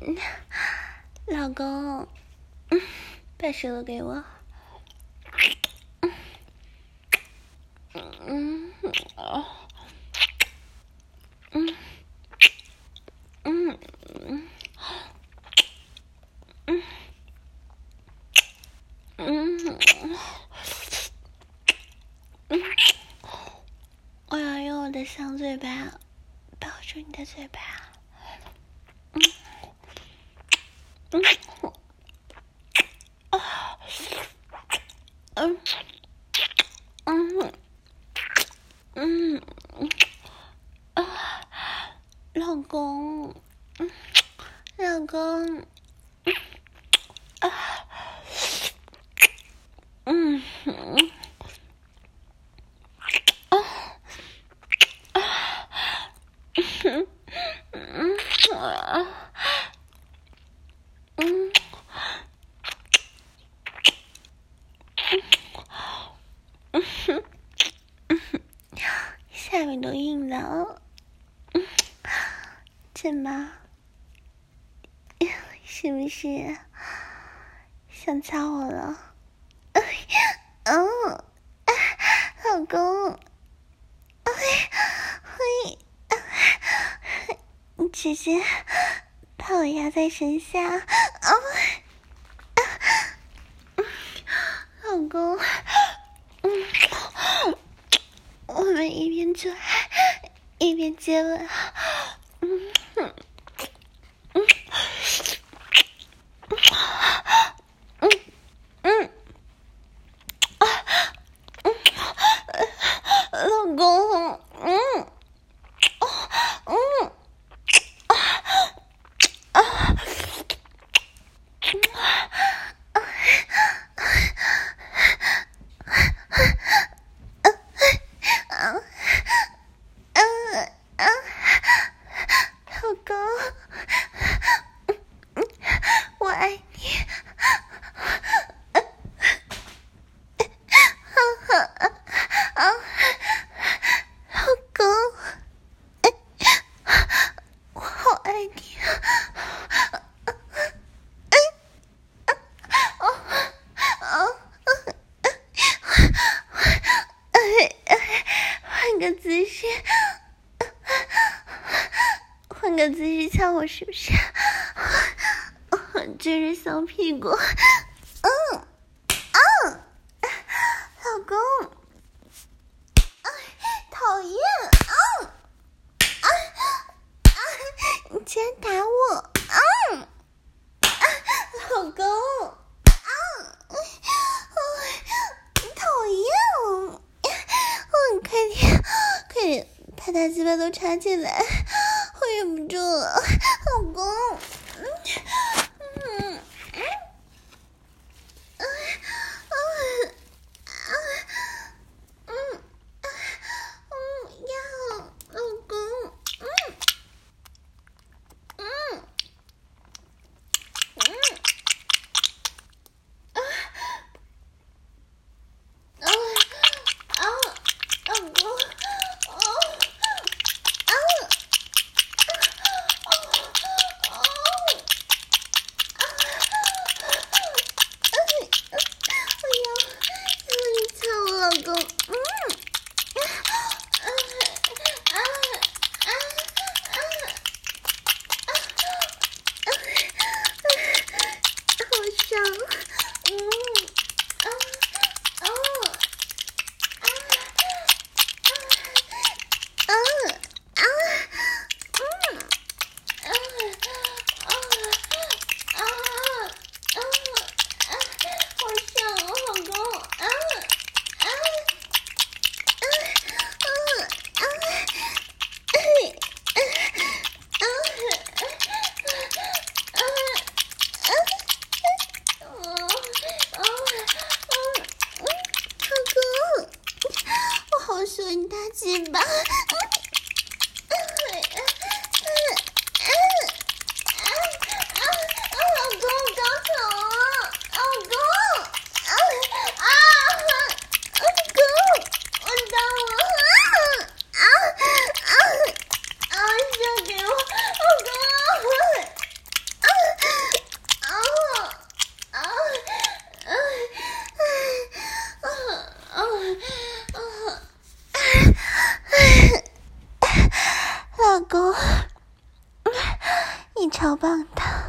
老公，把手都给我。我要用我的小嘴巴抱住你的嘴巴。老公，老公，下面都硬了，怎么？是不是想操我了？老公，你直接把我压在身下，老公，我们一边做爱一边接吻。老公，老公，我爱你。老公，我好爱你。换个姿势，换个姿势敲我是不是？撅着小屁股，老公，讨厌，你竟然打我，老公，讨厌，快点，把大鸡巴都插进来，我忍不住了，老公，要，老公，老公， 超棒的。